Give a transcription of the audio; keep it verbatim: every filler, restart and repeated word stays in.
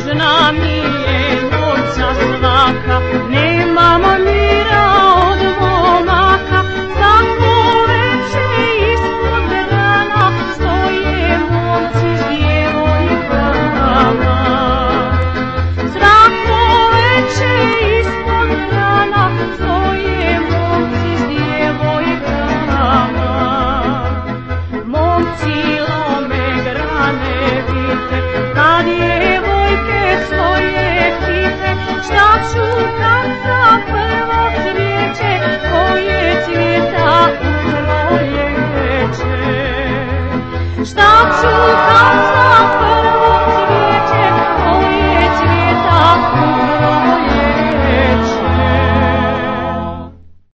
tužna mi je noća svaka, nemamo mira od momaka, svako veče ispod rana stoje momci s djevojkama. Svako veče ispod rana stoje momci s djevojkama. Momci lome grane vite, kad djevojke stoje tihe, šta ću kad za prvo cvijeće koje cvjeta u proljeće? Šta ću kad